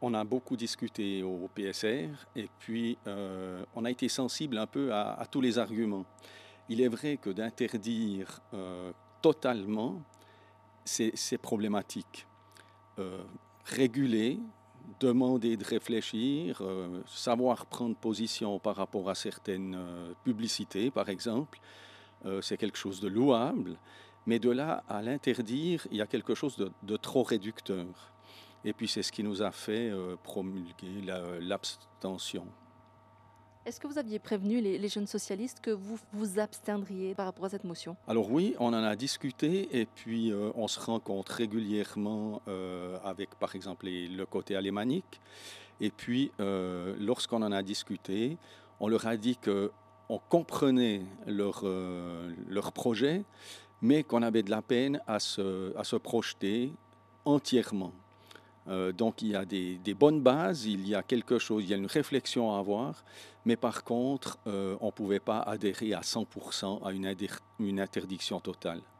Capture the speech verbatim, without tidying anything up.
on a beaucoup discuté au P S R et puis euh, on a été sensible un peu à, à tous les arguments. Il est vrai que d'interdire euh, totalement, c'est c'est problématique. Euh, Réguler, demander de réfléchir, euh, savoir prendre position par rapport à certaines euh, publicités, par exemple, euh, c'est quelque chose de louable, mais de là à l'interdire, il y a quelque chose de, de trop réducteur. Et puis c'est ce qui nous a fait euh, promulguer la- l'abstention. Est-ce que vous aviez prévenu les, les jeunes socialistes que vous vous abstiendriez par rapport à cette motion? Alors oui, on en a discuté et puis euh, on se rencontre régulièrement euh, avec par exemple les- le côté alémanique. Et puis euh, lorsqu'on en a discuté, on leur a dit que on comprenait leur, euh, leur projet, mais qu'on avait de la peine à se, à se projeter entièrement. Euh, donc il y a des, des bonnes bases, il y a quelque chose, il y a une réflexion à avoir, mais par contre, euh, on ne pouvait pas adhérer à cent pour cent à une, adher- une interdiction totale.